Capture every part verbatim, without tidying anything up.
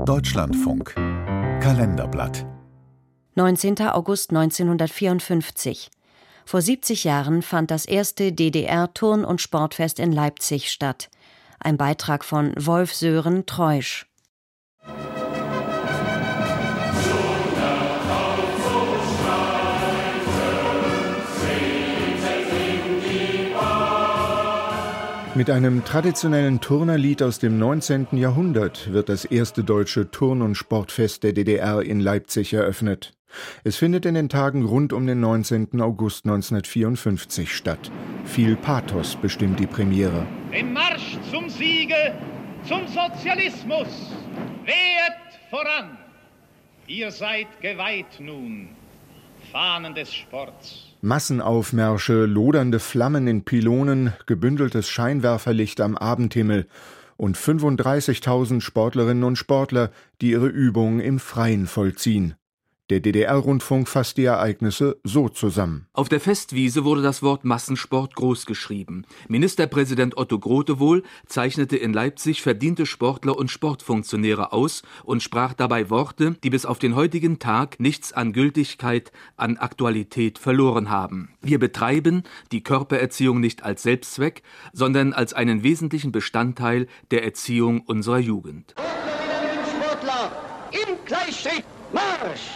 Deutschlandfunk Kalenderblatt neunzehnter August neunzehnhundertvierundfünfzig. Vor siebzig Jahren fand das erste D D R-Turn- und Sportfest in Leipzig statt. Ein Beitrag von Wolf Sören Treusch. Mit einem traditionellen Turnerlied aus dem neunzehnten Jahrhundert wird das erste deutsche Turn- und Sportfest der D D R in Leipzig eröffnet. Es findet in den Tagen rund um den neunzehnten August neunzehnhundertvierundfünfzig statt. Viel Pathos bestimmt die Premiere. Im Marsch zum Siege, zum Sozialismus, wehet voran! Ihr seid geweiht nun, Fahnen des Sports. Massenaufmärsche, lodernde Flammen in Pylonen, gebündeltes Scheinwerferlicht am Abendhimmel und fünfunddreißigtausend Sportlerinnen und Sportler, die ihre Übungen im Freien vollziehen. Der D D R-Rundfunk fasst die Ereignisse so zusammen. Auf der Festwiese wurde das Wort Massensport großgeschrieben. Ministerpräsident Otto Grotewohl zeichnete in Leipzig verdiente Sportler und Sportfunktionäre aus und sprach dabei Worte, die bis auf den heutigen Tag nichts an Gültigkeit, an Aktualität verloren haben. Wir betreiben die Körpererziehung nicht als Selbstzweck, sondern als einen wesentlichen Bestandteil der Erziehung unserer Jugend. Sportler im Gleichschritt, Marsch!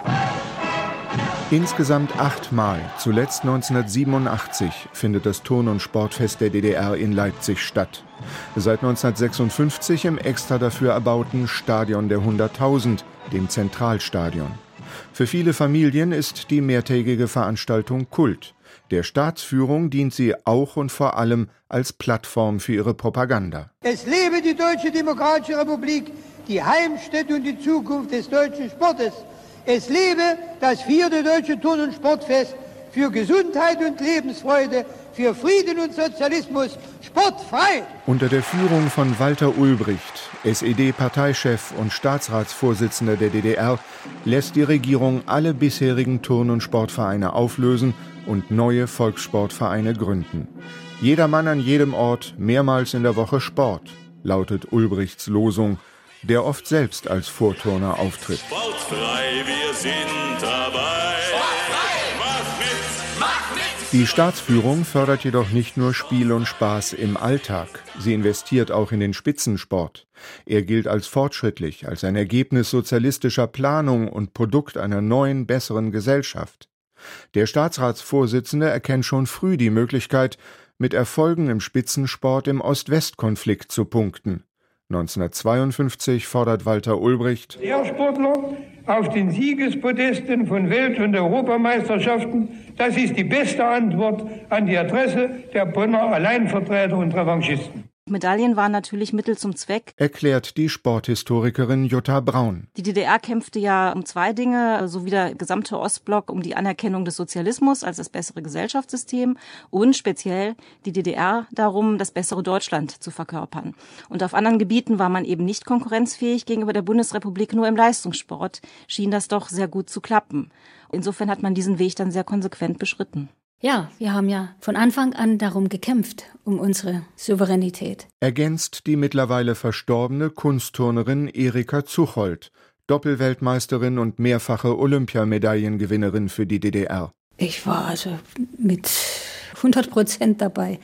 Insgesamt achtmal, zuletzt neunzehnhundertsiebenundachtzig, findet das Turn- und Sportfest der D D R in Leipzig statt. Seit neunzehnhundertsechsundfünfzig im extra dafür erbauten Stadion der hunderttausend, dem Zentralstadion. Für viele Familien ist die mehrtägige Veranstaltung Kult. Der Staatsführung dient sie auch und vor allem als Plattform für ihre Propaganda. Es lebe die Deutsche Demokratische Republik, die Heimstätte und die Zukunft des deutschen Sportes. Es lebe das vierte deutsche Turn- und Sportfest für Gesundheit und Lebensfreude, für Frieden und Sozialismus, sportfrei. Unter der Führung von Walter Ulbricht, S E D-Parteichef und Staatsratsvorsitzender der D D R, lässt die Regierung alle bisherigen Turn- und Sportvereine auflösen und neue Volkssportvereine gründen. Jedermann an jedem Ort, mehrmals in der Woche Sport, lautet Ulbrichts Losung, der oft selbst als Vorturner auftritt. Sportfrei, wir sind dabei. Sportfrei! Mach mit! Mach mit! Die Staatsführung fördert jedoch nicht nur Spiel und Spaß im Alltag. Sie investiert auch in den Spitzensport. Er gilt als fortschrittlich, als ein Ergebnis sozialistischer Planung und Produkt einer neuen, besseren Gesellschaft. Der Staatsratsvorsitzende erkennt schon früh die Möglichkeit, mit Erfolgen im Spitzensport im Ost-West-Konflikt zu punkten. neunzehnhundertzweiundfünfzig fordert Walter Ulbricht: Der Sportler auf den Siegespodesten von Welt- und Europameisterschaften, das ist die beste Antwort an die Adresse der Bonner Alleinvertreter und Revanchisten. Medaillen waren natürlich Mittel zum Zweck, erklärt die Sporthistorikerin Jutta Braun. Die D D R kämpfte ja um zwei Dinge, so wie der gesamte Ostblock, um die Anerkennung des Sozialismus als das bessere Gesellschaftssystem und speziell die D D R darum, das bessere Deutschland zu verkörpern. Und auf anderen Gebieten war man eben nicht konkurrenzfähig gegenüber der Bundesrepublik, nur im Leistungssport schien das doch sehr gut zu klappen. Insofern hat man diesen Weg dann sehr konsequent beschritten. Ja, wir haben ja von Anfang an darum gekämpft, um unsere Souveränität. Ergänzt die mittlerweile verstorbene Kunstturnerin Erika Zuchold, Doppelweltmeisterin und mehrfache Olympiamedaillengewinnerin für die D D R. Ich war also mit hundert Prozent dabei.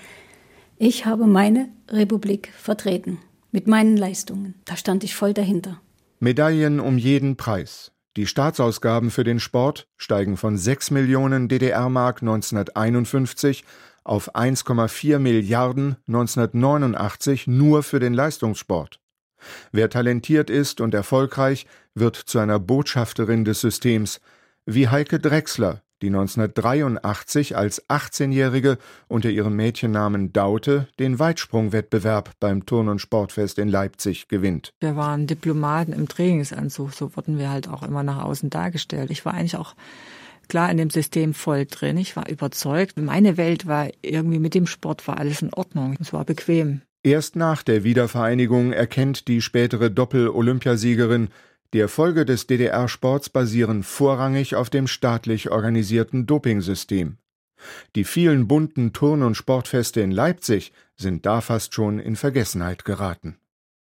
Ich habe meine Republik vertreten, mit meinen Leistungen. Da stand ich voll dahinter. Medaillen um jeden Preis. Die Staatsausgaben für den Sport steigen von sechs Millionen D D R-Mark neunzehnhunderteinundfünfzig auf eins Komma vier Milliarden neunzehnhundertneunundachtzig nur für den Leistungssport. Wer talentiert ist und erfolgreich, wird zu einer Botschafterin des Systems, wie Heike Drechsler, die neunzehnhundertdreiundachtzig als achtzehnjährige unter ihrem Mädchennamen Daute den Weitsprungwettbewerb beim Turn- und Sportfest in Leipzig gewinnt. Wir waren Diplomaten im Trainingsanzug, so wurden wir halt auch immer nach außen dargestellt. Ich war eigentlich auch klar in dem System voll drin, ich war überzeugt. Meine Welt war irgendwie, mit dem Sport war alles in Ordnung, es war bequem. Erst nach der Wiedervereinigung erkennt die spätere Doppel-Olympiasiegerin, die Erfolge des D D R-Sports basieren vorrangig auf dem staatlich organisierten Dopingsystem. Die vielen bunten Turn- und Sportfeste in Leipzig sind da fast schon in Vergessenheit geraten.